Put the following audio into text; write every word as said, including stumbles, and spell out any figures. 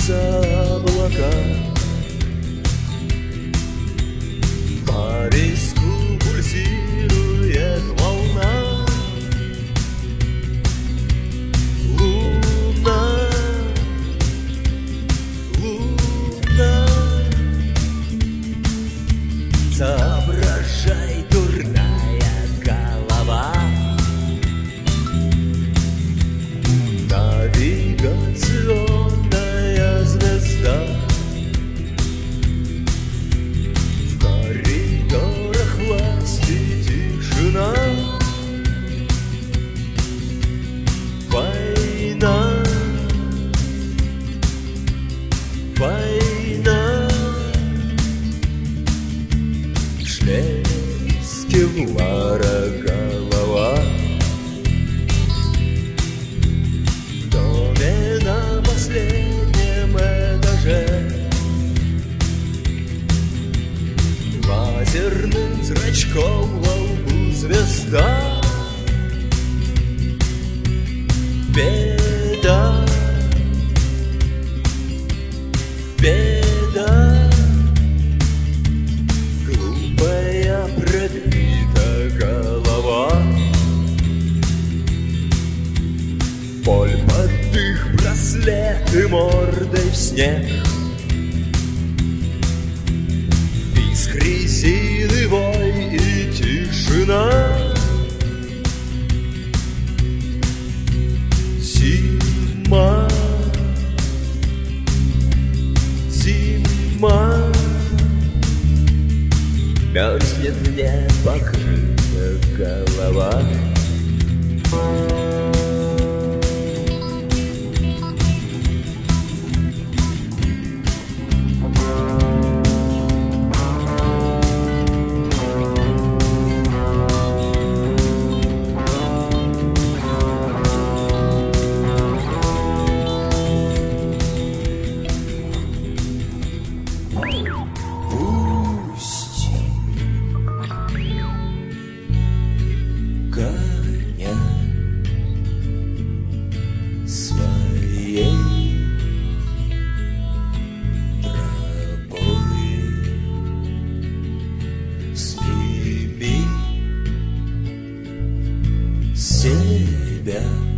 клубятся облака, по песку пульсирует волна. Луна, луна, соображай, дурная голова. Навигационная звезда, в коридорах власти тишина. Война, война, в шлеме с кевлара голова. В доме на последнем этаже лазерным зрачком во лбу звезда. Беда, беда, глупая пробита голова. Боль под их браслеты мордой в снег, визг резины, вой и тишина. Зима, зима, мерзнет непокрытая голова. Пусть гонят своей тропой, сними себя.